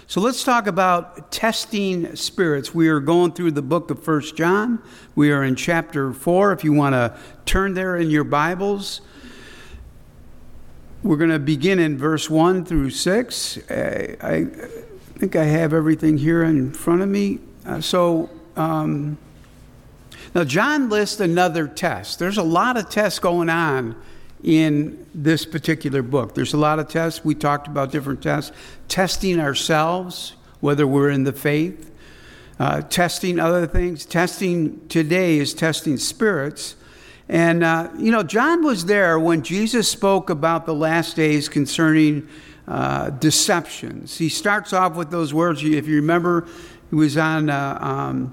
So let's talk about testing spirits. We are going through the book of 1 John. We are in chapter 4. If you want to turn there in your Bibles, we're going to begin in verse 1 through 6. I think I have everything here in front of me. Now John lists another test. There's a lot of tests going on in this particular book. There's a lot of tests. We talked about different tests. Testing ourselves, whether we're in the faith. Testing other things. Testing today is testing spirits. And, John was there when Jesus spoke about the last days concerning deceptions. He starts off with those words. If you remember, he was on...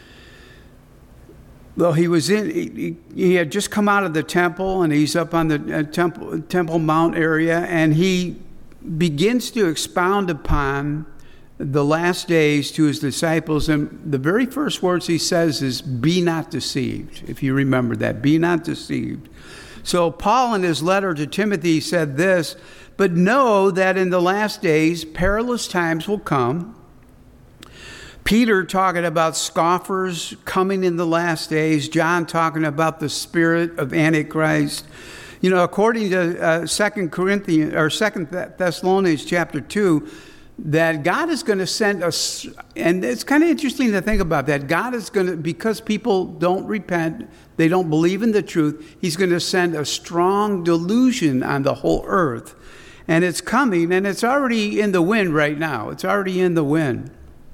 Well, he had just come out of the temple, and he's up on the Temple Mount area, and he begins to expound upon the last days to his disciples. And the very first words he says is, "Be not deceived," if you remember that. Be not deceived. So Paul, in his letter to Timothy, said this, "But know that in the last days perilous times will come." Peter talking about scoffers coming in the last days. John talking about the spirit of Antichrist. According to 2 Thessalonians chapter 2, that God is going to send us, and it's kind of interesting to think about that. God is going to, because people don't repent, they don't believe in the truth, he's going to send a strong delusion on the whole earth. And it's coming, and it's already in the wind right now. It's already in the wind.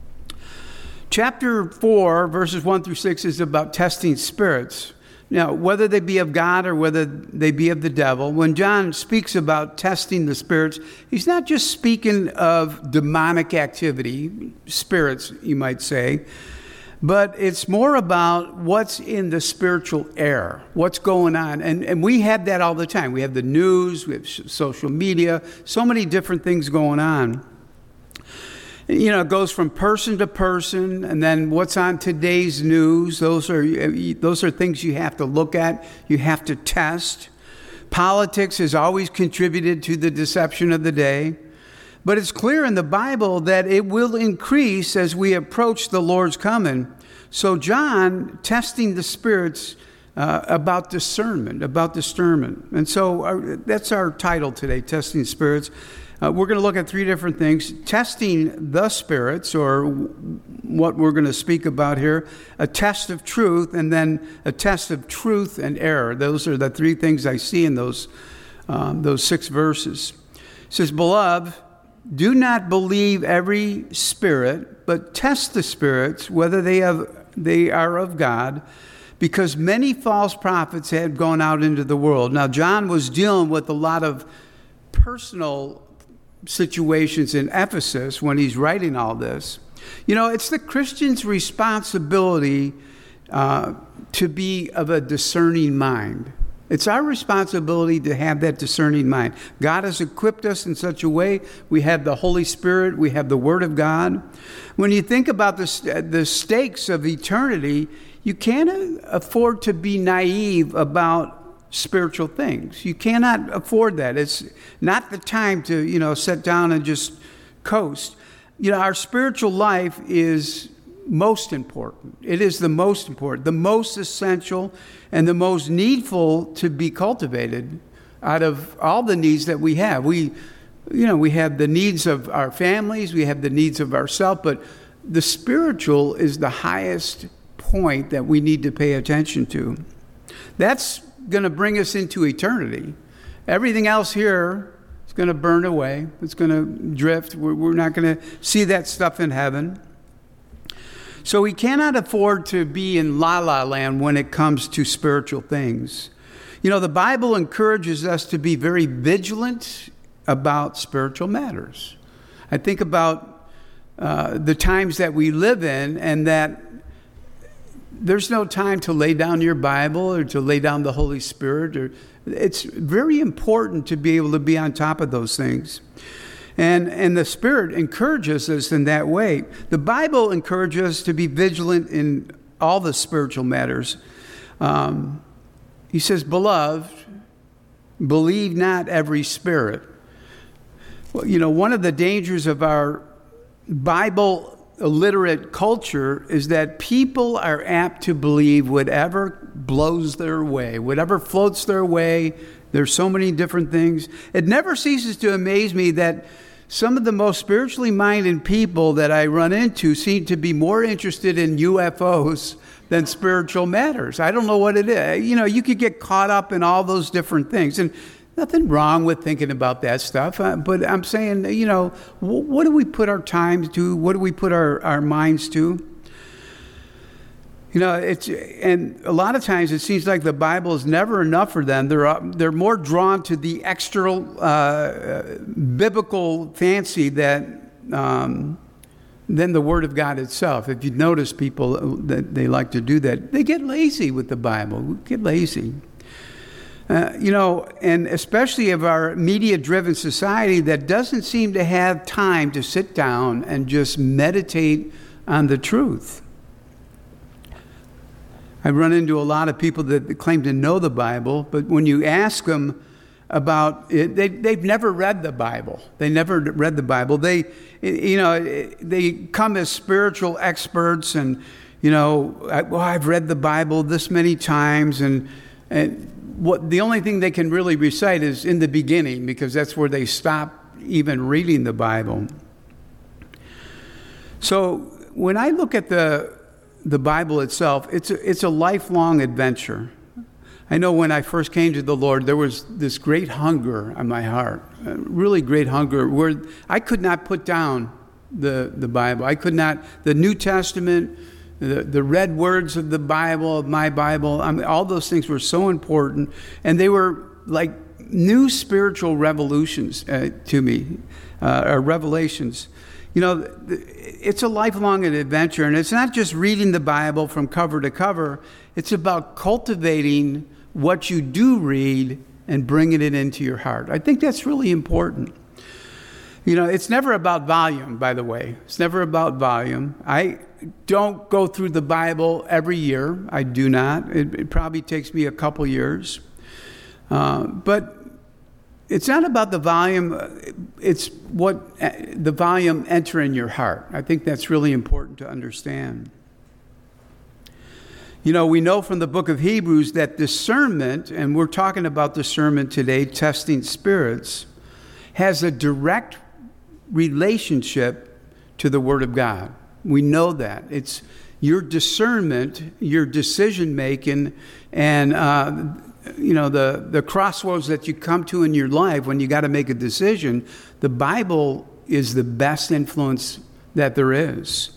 Chapter 4, verses 1 through 6 is about testing spirits. Now, whether they be of God or whether they be of the devil, when John speaks about testing the spirits, he's not just speaking of demonic activity, spirits, you might say, but it's more about what's in the spiritual air, what's going on. And we have that all the time. We have the news, we have social media, so many different things going on. It goes from person to person, and then what's on today's news. Those are things you have to look at. You have to test. Politics has always contributed to the deception of the day. But it's clear in the Bible that it will increase as we approach the Lord's coming. So John, testing the spirits about discernment. And so that's our title today, Testing Spirits. We're going to look at three different things. Testing the spirits, or what we're going to speak about here, a test of truth, and then a test of truth and error. Those are the three things I see in those 6 verses. It says, "Beloved, do not believe every spirit, but test the spirits, whether they are of God, because many false prophets have gone out into the world." Now, John was dealing with a lot of personal situations in Ephesus when he's writing all this. It's the Christian's responsibility to be of a discerning mind. It's our responsibility to have that discerning mind. God has equipped us in such a way. We have the Holy Spirit. We have the Word of God. When you think about the stakes of eternity, you can't afford to be naive about spiritual things. You cannot afford that. It's not the time to, sit down and just coast. Our spiritual life is most important. It is the most important, the most essential, and the most needful to be cultivated out of all the needs that we have. We have the needs of our families, we have the needs of ourselves, but the spiritual is the highest point that we need to pay attention to. That's going to bring us into eternity. Everything else here is going to burn away. It's going to drift. We're not going to see that stuff in heaven. So we cannot afford to be in la-la land when it comes to spiritual things. The Bible encourages us to be very vigilant about spiritual matters. I think about the times that we live in, and that there's no time to lay down your Bible or to lay down the Holy Spirit. It's very important to be able to be on top of those things. And the Spirit encourages us in that way. The Bible encourages us to be vigilant in all the spiritual matters. He says, "Beloved, believe not every spirit." Well, one of the dangers of our Bible illiterate culture is that people are apt to believe whatever blows their way, whatever floats their way. There's so many different things. It never ceases to amaze me that some of the most spiritually minded people that I run into seem to be more interested in UFOs than spiritual matters. I don't know what it is. You could get caught up in all those different things. And nothing wrong with thinking about that stuff. But I'm saying, what do we put our time to? What do we put our minds to? And a lot of times it seems like the Bible is never enough for them. They're more drawn to the extra biblical fancy than the Word of God itself. If you notice people that they like to do that, they get lazy with the Bible. Get lazy. And especially of our media-driven society that doesn't seem to have time to sit down and just meditate on the truth. I run into a lot of people that claim to know the Bible, but when you ask them about it, they've never read the Bible. They never read the Bible. They come as spiritual experts, and I've read the Bible this many times, and the only thing they can really recite is in the beginning, because that's where they stop even reading the Bible. So when I look at the Bible itself, it's a lifelong adventure. I know when I first came to the Lord, there was this great hunger on my heart, a really great hunger, where I could not put down the Bible. I could not, the New Testament, the red words of the Bible, of my Bible, all those things were so important, and they were like new spiritual revolutions to me, or revelations. It's a lifelong adventure, and it's not just reading the Bible from cover to cover. It's about cultivating what you do read and bringing it into your heart. I think that's really important. It's never about volume, by the way. It's never about volume. I don't go through the Bible every year. I do not. It probably takes me a couple years. But it's not about the volume. It's what the volume enter in your heart. I think that's really important to understand. We know from the book of Hebrews that discernment, and we're talking about discernment today, testing spirits, has a direct relationship to the Word of God. We know that. It's your discernment, your decision making, and the crossroads that you come to in your life when you got to make a decision. The Bible is the best influence that there is.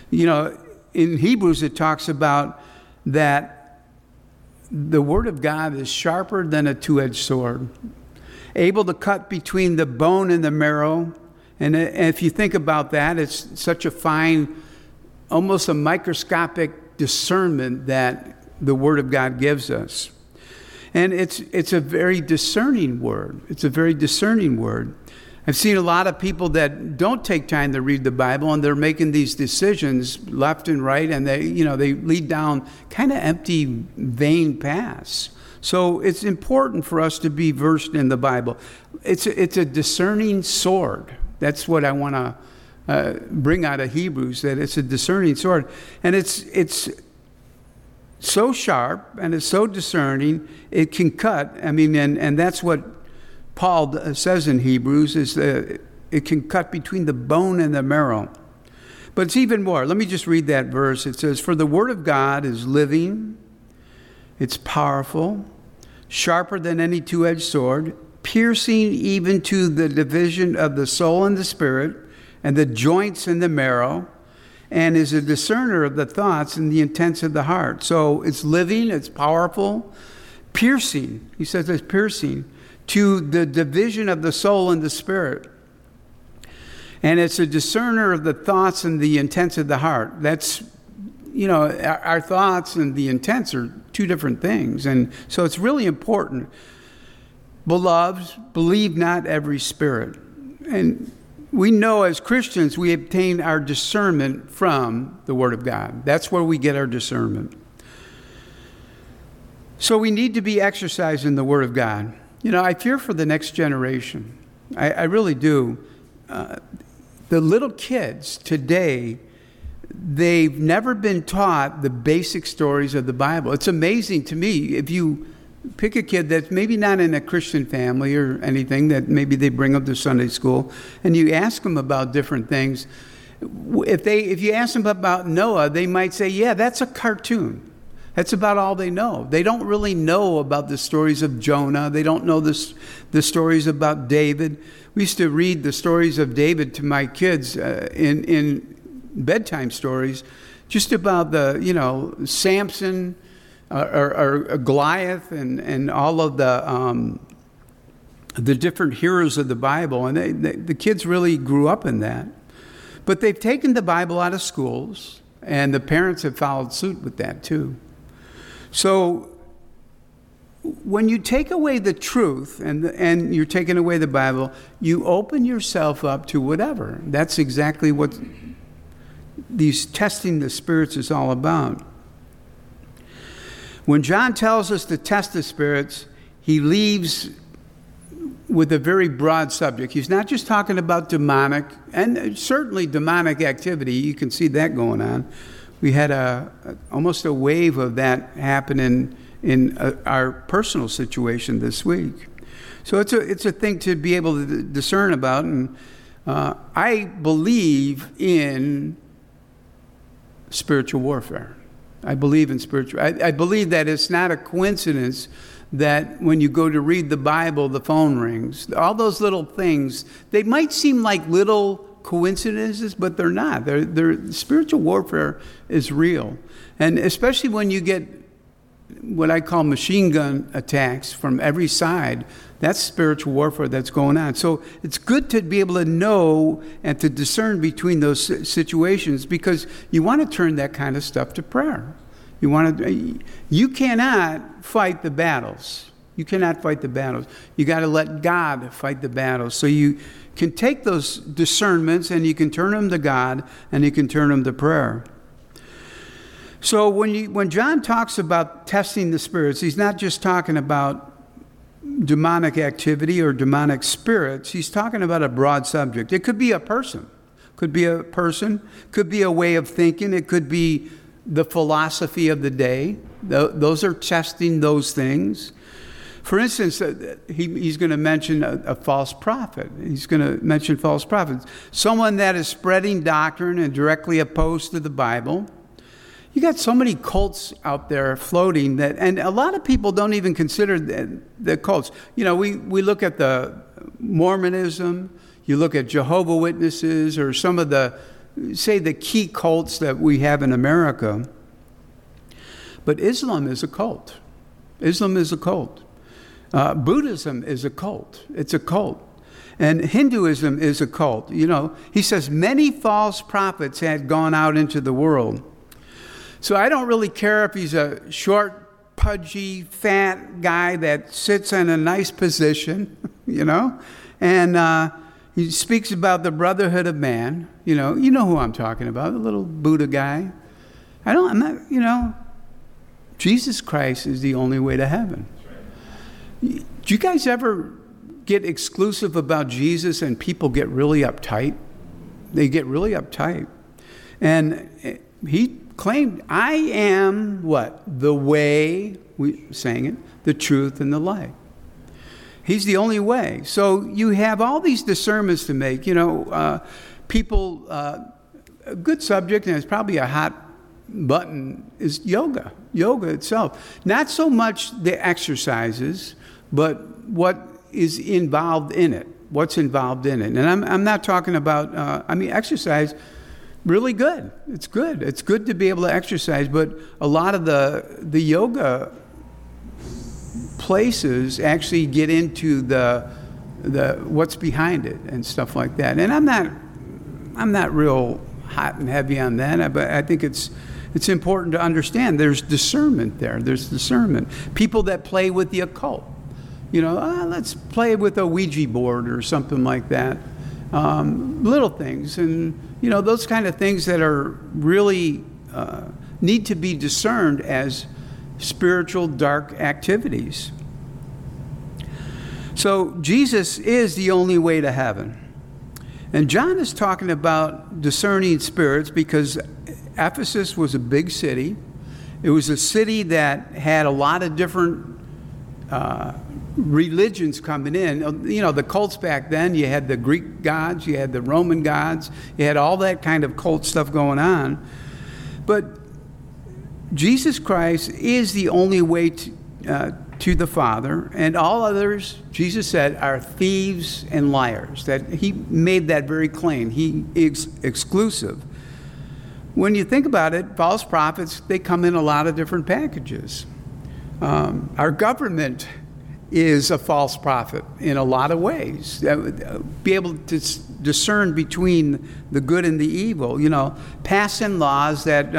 In Hebrews it talks about that the Word of God is sharper than a two-edged sword, able to cut between the bone and the marrow. And if you think about that, it's such a fine, almost a microscopic discernment that the Word of God gives us. And it's a very discerning word. It's a very discerning word. I've seen a lot of people that don't take time to read the Bible, and they're making these decisions left and right, and they lead down kind of empty, vain paths. So it's important for us to be versed in the Bible. It's a discerning sword. That's what I want to bring out of Hebrews, that it's a discerning sword. And it's so sharp and it's so discerning, it can cut. And that's what Paul says in Hebrews, is that it can cut between the bone and the marrow. But it's even more. Let me just read that verse. It says, "For the word of God is living, it's powerful, sharper than any two-edged sword, piercing even to the division of the soul and the spirit, and the joints and the marrow, and is a discerner of the thoughts and the intents of the heart." So it's living, it's powerful, piercing. He says it's piercing to the division of the soul and the spirit. And it's a discerner of the thoughts and the intents of the heart. That's, our thoughts and the intents are two different things. And so it's really important. Beloved, believe not every spirit. And we know as Christians, we obtain our discernment from the Word of God. That's where we get our discernment. So we need to be exercised in the Word of God. I fear for the next generation. I really do. the little kids today, they've never been taught the basic stories of the Bible. It's amazing to me if you pick a kid that's maybe not in a Christian family or anything, that maybe they bring up to Sunday school, and you ask them about different things. If you ask them about Noah, they might say, yeah, that's a cartoon. That's about all they know. They don't really know about the stories of Jonah. They don't know the stories about David. We used to read the stories of David to my kids in bedtime stories, just about Samson or Goliath and all of the different heroes of the Bible. And the kids really grew up in that. But they've taken the Bible out of schools, and the parents have followed suit with that too. So when you take away the truth and you're taking away the Bible, you open yourself up to whatever. That's exactly what these testing the spirits is all about. When John tells us to test the spirits, he leaves with a very broad subject. He's not just talking about demonic, and certainly demonic activity. You can see that going on. We had almost a wave of that happen in our personal situation this week. So it's a thing to be able to discern about. And I believe in spiritual warfare. I believe in spiritual. I believe that it's not a coincidence that when you go to read the Bible, the phone rings. All those little things, they might seem like little coincidences, but they're not. Spiritual warfare is real. And especially when you get what I call machine gun attacks from every side, that's spiritual warfare that's going on. So it's good to be able to know and to discern between those situations, because you want to turn that kind of stuff to prayer. You cannot fight the battles. You cannot fight the battles. You got to let God fight the battles. So you can take those discernments and you can turn them to God and you can turn them to prayer. So when John talks about testing the spirits, he's not just talking about demonic activity or demonic spirits. He's talking about a broad subject. It could be a person. Could be a way of thinking. It could be the philosophy of the day. Those are testing those things. For instance, he's going to mention a false prophet. He's going to mention false prophets. Someone that is spreading doctrine and directly opposed to the Bible. You got so many cults out there floating that, and a lot of people don't even consider the cults. We look at the Mormonism, you look at Jehovah's Witnesses, or some of the key cults that we have in America. But Islam is a cult. Islam is a cult. Buddhism is a cult. It's a cult. And Hinduism is a cult. He says many false prophets had gone out into the world. So I don't really care if he's a short, pudgy, fat guy that sits in a nice position, and he speaks about the brotherhood of man. You know who I'm talking about, the little Buddha guy. Jesus Christ is the only way to heaven. Do you guys ever get exclusive about Jesus and people get really uptight? They get really uptight. And he claimed, I am what? The way, we sang it, the truth and the light. He's the only way. So you have all these discernments to make. People, a good subject, and it's probably a hot button, is yoga. Yoga itself. Not so much the exercises, but what is involved in it. What's involved in it. And I'm not talking about, exercise. Really good. It's good. It's good to be able to exercise, but a lot of the yoga places actually get into the what's behind it and stuff like that. And I'm not real hot and heavy on that, but I think it's important to understand there's discernment there. There's discernment. People that play with the occult, let's play with a Ouija board or something like that. Little things, and those kind of things that are really need to be discerned as spiritual dark activities. So Jesus is the only way to heaven. And John is talking about discerning spirits because Ephesus was a big city. It was a city that had a lot of different religions coming in. You know, the cults back then, you had the Greek gods, you had the Roman gods, you had all that kind of cult stuff going on. But Jesus Christ is the only way to the Father, and all others, Jesus said, are thieves and liars. That he made that very plain. He is exclusive. When you think about it, false prophets, they come in a lot of different packages. Our government is a false prophet in a lot of ways. Be able to discern between the good and the evil. You know, passing laws that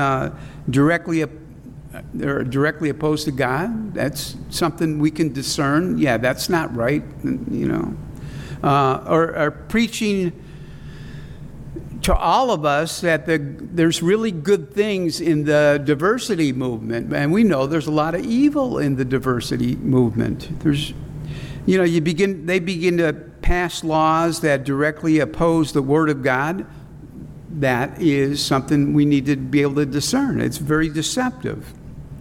they're directly opposed to God. That's something we can discern. Yeah, that's not right. You know, or preaching to all of us that there's really good things in the diversity movement, and we know there's a lot of evil in the diversity movement. There's, you know, they begin to pass laws that directly oppose the Word of God. That is something we need to be able to discern. It's very deceptive.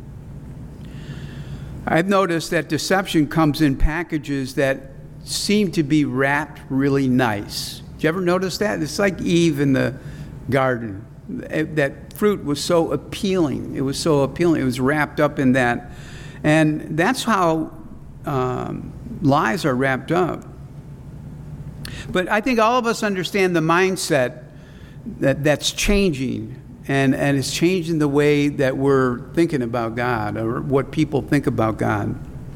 I've noticed that deception comes in packages that seem to be wrapped really nice. Did you ever notice that? It's like Eve in the garden. That fruit was so appealing. It was so appealing. It was wrapped up in that. And that's how lies are wrapped up. But I think all of us understand the mindset that's changing. And it's changing the way that we're thinking about God or what people think about God.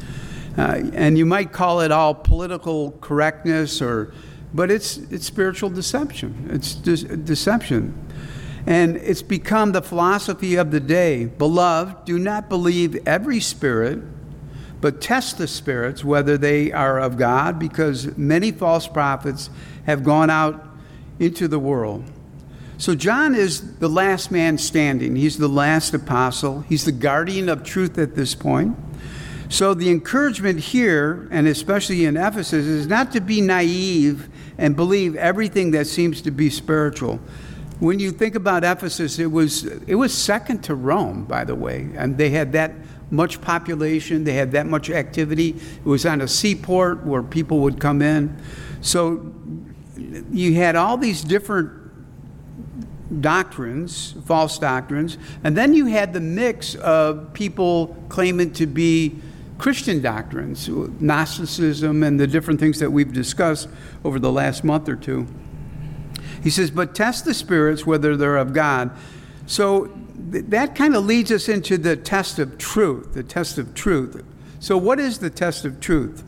And you might call it all political correctness but it's spiritual deception. It's deception. And it's become the philosophy of the day. Beloved, do not believe every spirit, but test the spirits, whether they are of God, because many false prophets have gone out into the world. So John is the last man standing. He's the last apostle. He's the guardian of truth at this point. So the encouragement here, and especially in Ephesus, is not to be naive and believe everything that seems to be spiritual. When you think about Ephesus, it was second to Rome, by the way, and they had that much population, they had that much activity. It was on a seaport where people would come in. So you had all these different doctrines, false doctrines, and then you had the mix of people claiming to be Christian doctrines, Gnosticism, and the different things that we've discussed over the last month or two. He says, but test the spirits whether they're of God. So that kind of leads us into the test of truth, the test of truth. So what is the test of truth?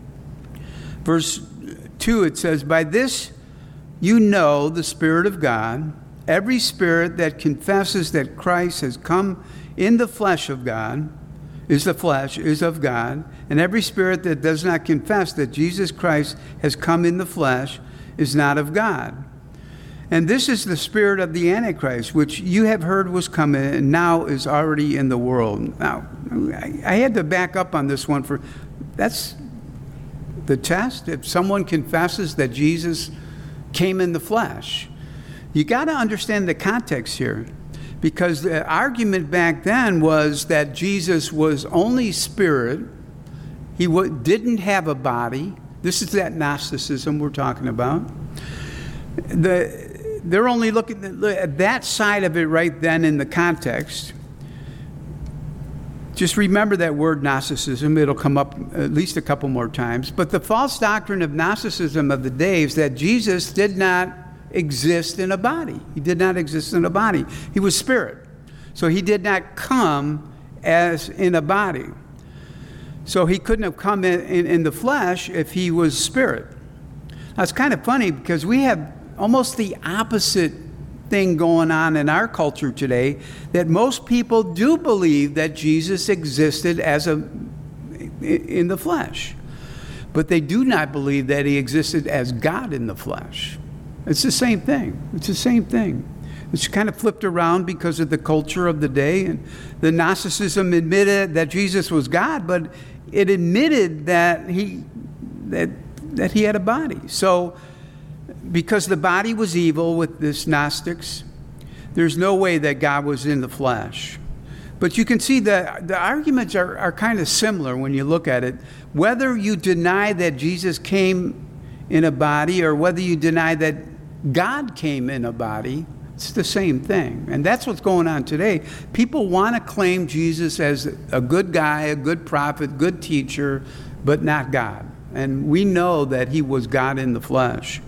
Verse 2, it says, by this you know the Spirit of God. Every spirit that confesses that Christ has come in the flesh of God, is of God, and every spirit that does not confess that Jesus Christ has come in the flesh is not of God. And this is the spirit of the Antichrist, which you have heard was coming and now is already in the world. Now, I had to back up on this one that's the test. If someone confesses that Jesus came in the flesh, you got to understand the context here. Because the argument back then was that Jesus was only spirit. He didn't have a body. This is that Gnosticism we're talking about. They're only looking at that side of it right then in the context. Just remember that word Gnosticism. It'll come up at least a couple more times. But the false doctrine of Gnosticism of the day is that Jesus did not exist in a body. He did not exist in a body. He was spirit. So he did not come as in a body. So he couldn't have come in the flesh if he was spirit. Now it's kind of funny because we have almost the opposite thing going on in our culture today, that most people do believe that Jesus existed in the flesh. But they do not believe that he existed as God in the flesh. It's the same thing. It's the same thing. It's kind of flipped around because of the culture of the day. And the Gnosticism admitted that Jesus was God, but it admitted that he had a body. So because the body was evil with this Gnostics, there's no way that God was in the flesh. But you can see that the arguments are kind of similar when you look at it. Whether you deny that Jesus came in a body or whether you deny that God came in a body, it's the same thing. And that's what's going on today. People want to claim Jesus as a good guy, a good prophet, good teacher, but not God. And we know that he was God in the flesh.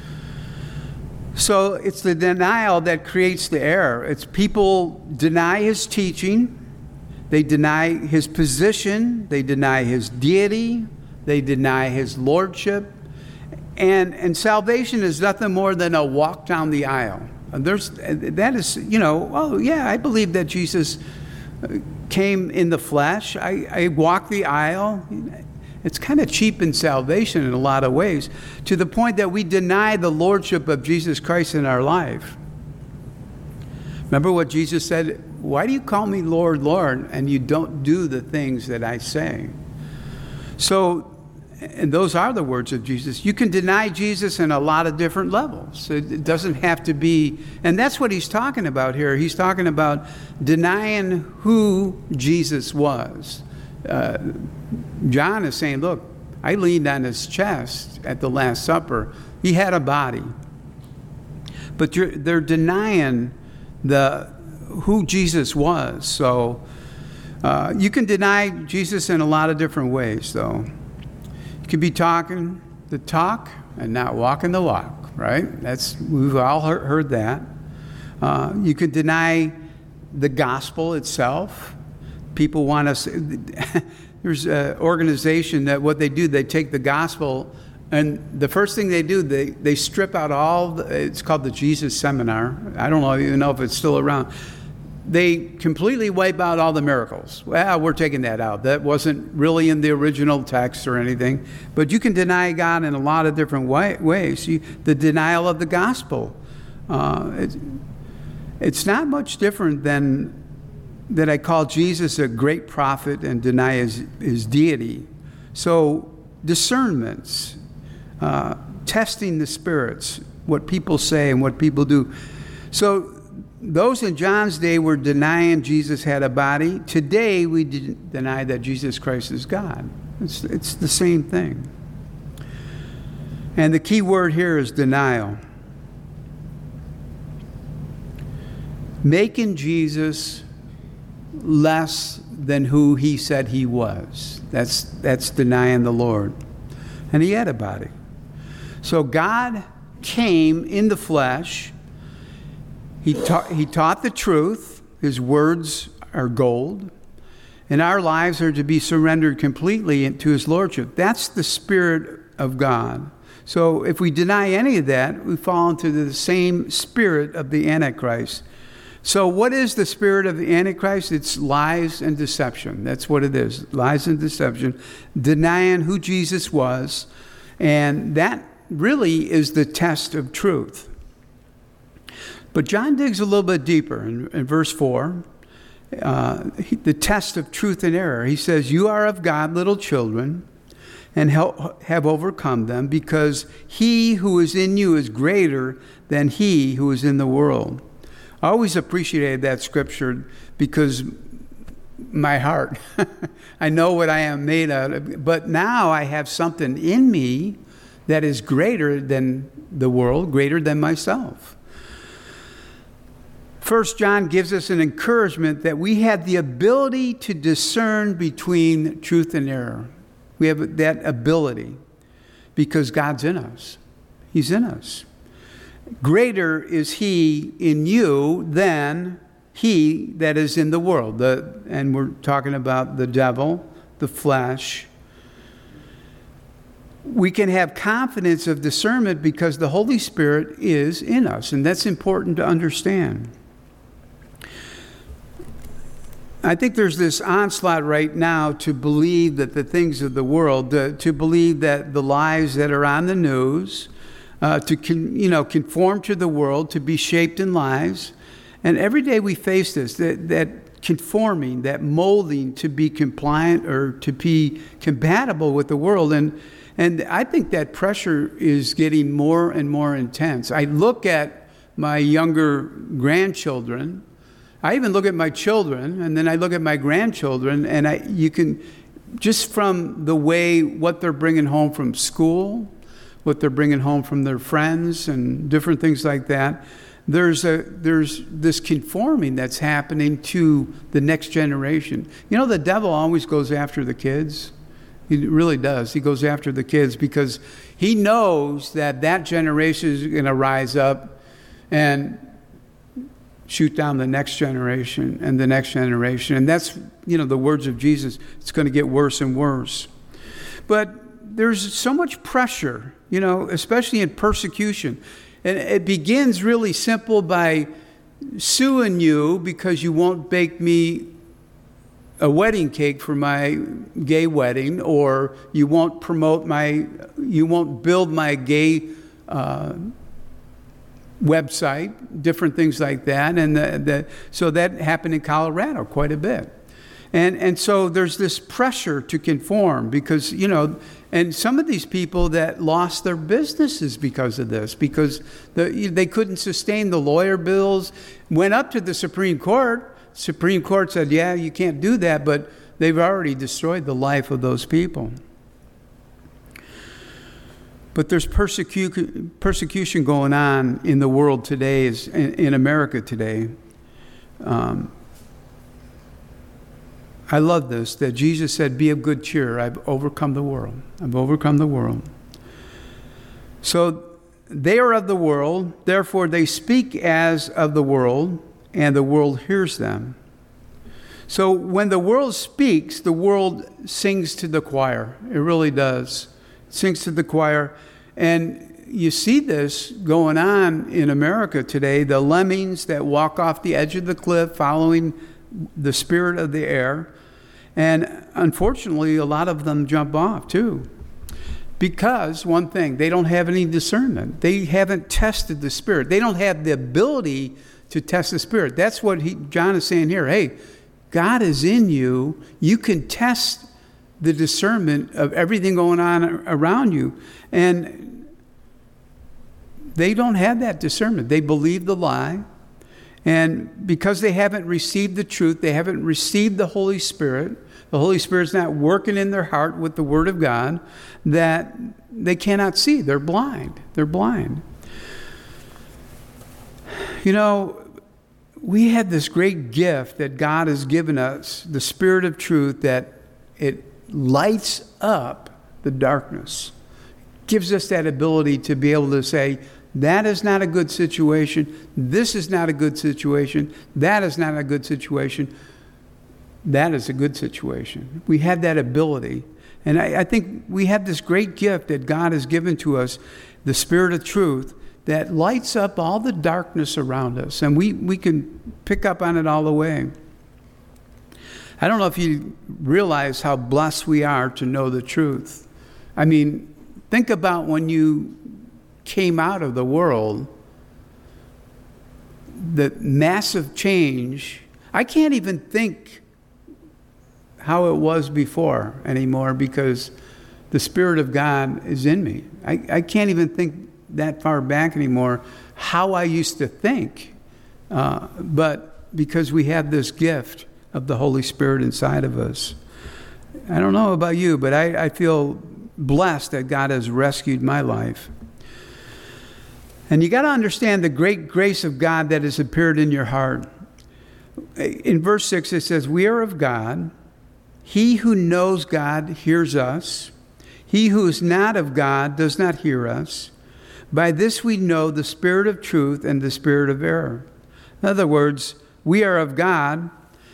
So it's the denial that creates the error. It's people deny his teaching, they deny his position, they deny his deity, they deny his lordship, and salvation is nothing more than a walk down the aisle. That is, oh yeah, I believe that Jesus came in the flesh. I walk the aisle. It's kind of cheap in salvation in a lot of ways, to the point that we deny the lordship of Jesus Christ in our life. Remember what Jesus said, "Why do you call me Lord, Lord, and you don't do the things that I say?" So, and those are the words of Jesus. You can deny Jesus in a lot of different levels. It doesn't have to be, and that's what he's talking about here. He's talking about denying who Jesus was. John is saying, look, I leaned on his chest at the Last Supper. He had a body. But they're denying who Jesus was. So you can deny Jesus in a lot of different ways, though. You could be talking the talk and not walking the walk, right? We've all heard that. You could deny the gospel itself. People want us. There's an organization that what they do, they take the gospel, and the first thing they do, they strip out it's called the Jesus Seminar. I don't even know if it's still around. They completely wipe out all the miracles. Well, we're taking that out. That wasn't really in the original text or anything. But you can deny God in a lot of different ways. The denial of the gospel. It's not much different than that I call Jesus a great prophet and deny his deity. So discernments, testing the spirits, what people say and what people do. So those in John's day were denying Jesus had a body. Today we deny that Jesus Christ is God. It's the same thing. And the key word here is denial. Making Jesus less than who he said he was. That's denying the Lord. And he had a body. So God came in the flesh. He taught the truth. His words are gold. And our lives are to be surrendered completely to his lordship. That's the Spirit of God. So if we deny any of that, we fall into the same spirit of the Antichrist. So what is the spirit of the Antichrist? It's lies and deception. That's what it is, lies and deception, denying who Jesus was. And that really is the test of truth. But John digs a little bit deeper in verse 4, the test of truth and error. He says, you are of God, little children, and have overcome them, because he who is in you is greater than he who is in the world. I always appreciated that scripture because my heart, I know what I am made of, but now I have something in me that is greater than the world, greater than myself. First John gives us an encouragement that we have the ability to discern between truth and error. We have that ability because God's in us. He's in us. Greater is he in you than he that is in the world. And we're talking about the devil, the flesh. We can have confidence of discernment because the Holy Spirit is in us, and that's important to understand. I think there's this onslaught right now to believe that the things of the world, to believe that the lies that are on the news, to conform to the world, to be shaped in lies. And every day we face this, that conforming, that molding to be compliant or to be compatible with the world. And And I think that pressure is getting more and more intense. I look at my younger grandchildren. I even look at my children, and then I look at my grandchildren, and you can, just from the way what they're bringing home from school, what they're bringing home from their friends and different things like that, there's this conforming that's happening to the next generation. You know, the devil always goes after the kids. He really does. He goes after the kids because he knows that generation is going to rise up and shoot down the next generation and the next generation. And that's, the words of Jesus. It's going to get worse and worse. But there's so much pressure, especially in persecution. And it begins really simple by suing you because you won't bake me a wedding cake for my gay wedding, or you won't build my gay website, different things like that. And so that happened in Colorado quite a bit. And so there's this pressure to conform because, and some of these people that lost their businesses because of this, because they couldn't sustain the lawyer bills, went up to the Supreme Court. Supreme Court said, yeah, you can't do that, but they've already destroyed the life of those people. But there's persecution going on in the world today, in America today. I love this, that Jesus said, be of good cheer. I've overcome the world. I've overcome the world. So they are of the world, therefore they speak as of the world, and the world hears them. So when the world speaks, the world sings to the choir. It really does. It sings to the choir. And you see this going on in America today, the lemmings that walk off the edge of the cliff following the spirit of the air. And unfortunately, a lot of them jump off too. Because, one thing, they don't have any discernment. They haven't tested the Spirit. They don't have the ability to test the Spirit. That's what John is saying here. Hey, God is in you. You can test the discernment of everything going on around you. And they don't have that discernment. They believe the lie. And because they haven't received the truth, they haven't received the Holy Spirit, the Holy Spirit's not working in their heart with the Word of God, that they cannot see. They're blind. They're blind. We have this great gift that God has given us, the Spirit of truth, that it lights up the darkness. Gives us that ability to be able to say, that is not a good situation. This is not a good situation. That is not a good situation. That is a good situation. We have that ability. And I think we have this great gift that God has given to us, the Spirit of truth, that lights up all the darkness around us. And we can pick up on it all the way. I don't know if you realize how blessed we are to know the truth. I mean, think about when you came out of the world, the massive change. I can't even think how it was before anymore because the Spirit of God is in me. I can't even think that far back anymore how I used to think. But because we have this gift of the Holy Spirit inside of us. I don't know about you, but I feel blessed that God has rescued my life. And you got to understand the great grace of God that has appeared in your heart. In verse 6 it says, we are of God. He who knows God hears us. He who is not of God does not hear us. By this we know the spirit of truth and the spirit of error. In other words, we are of God.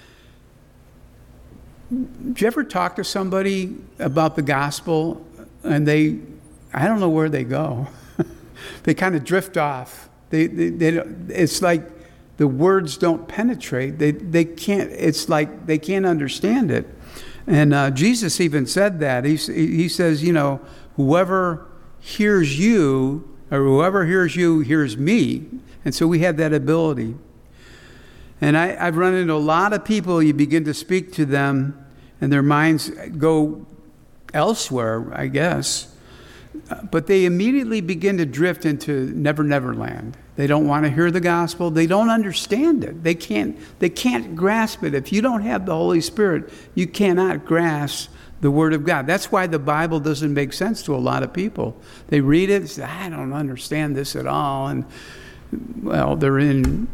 Did you ever talk to somebody about the gospel and I don't know where they go. They kind of drift off. It's like the words don't penetrate. They can't. It's like they can't understand it. And Jesus even said that. He says, whoever hears you, or whoever hears you hears me. And so we have that ability. And I've run into a lot of people, you begin to speak to them, and their minds go elsewhere, I guess. But they immediately begin to drift into Never Never Land. They don't want to hear the gospel. They don't understand it. They can't grasp it. If you don't have the Holy Spirit, you cannot grasp the Word of God. That's why the Bible doesn't make sense to a lot of people. They read it and say, I don't understand this at all. And, well, they're in,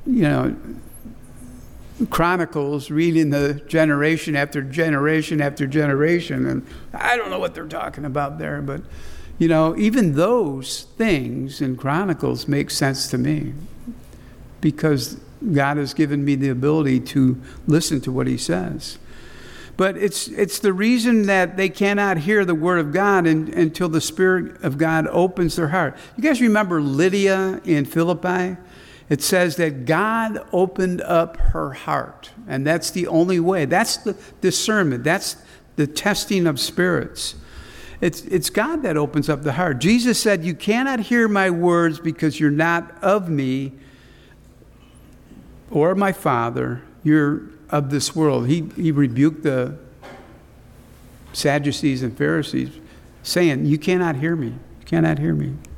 Chronicles, reading the generation after generation after generation. And I don't know what they're talking about there. But, even those things in Chronicles make sense to me because God has given me the ability to listen to what he says. But it's the reason that they cannot hear the Word of God until the Spirit of God opens their heart. You guys remember Lydia in Philippi? It says that God opened up her heart. And that's the only way. That's the discernment. That's the testing of spirits. It's God that opens up the heart. Jesus said, you cannot hear my words because you're not of me or my Father. You're of this world. He rebuked the Sadducees and Pharisees, saying, you cannot hear me. You cannot hear me.